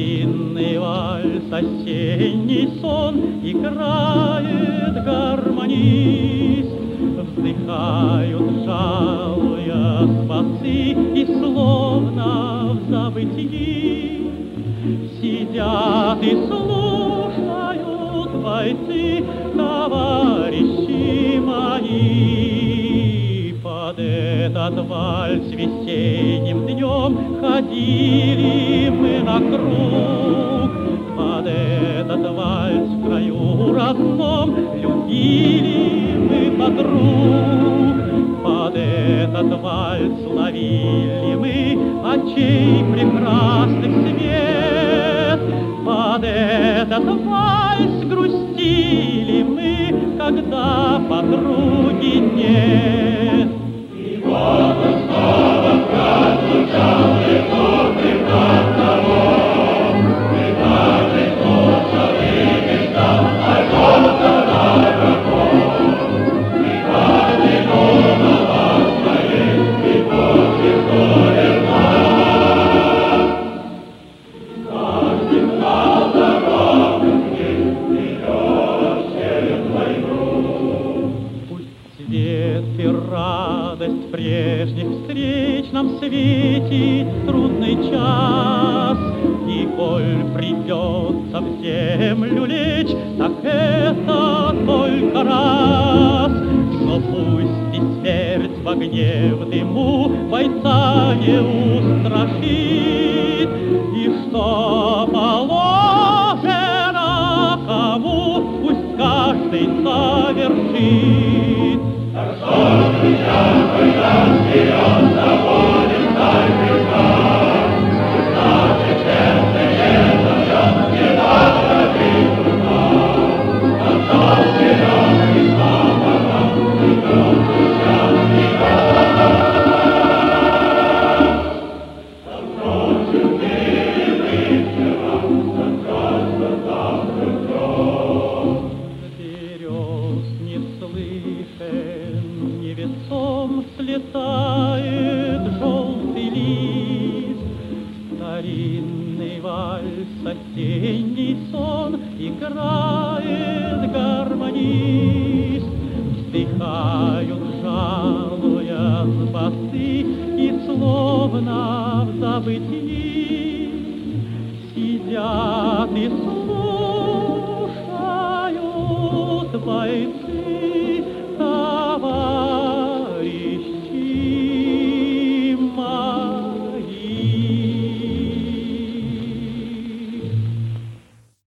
Старинный вальс, осенний сон, играет гармонист. Вздыхают, жалуя басы, и словно в забытии сидят и слушают бойцы, товарищи мои. Под этот вальс весенним днем ходили мы на круг, под этот вальс в краю родном любили мы подруг, под этот вальс ловили мы очей прекрасных свет, под этот вальс грустили мы, когда подруги нет. И вот он снова вновь звучал призор прекрасного, и каждый слушал и мечтал о желтого врагов, и каждый думал о своей, и помнил, что верна. Каждый знал дорогу к ней, идет через войну. Пусть свет и радость прежних встреч нам светит трудный час, и коль придется в землю лечь, так это только раз. Но пусть и смерть в огне, в дыму бойца не устрашит, и что положено кому, пусть каждый совершит. Так что сейчас вперед заводим сталь креста, и наши честные зовем не остановить труда. Так что вперед Христа нам идет сейчас века. Так ночью милый вчера, так кажется завтра днем. Берез не слышен, невесом слетает желтый лист. Старинный вальс, осенний сон, играет гармонист. Вздыхают, жалуя басы, и словно в забытии сидят и слушают бойцы, товарищи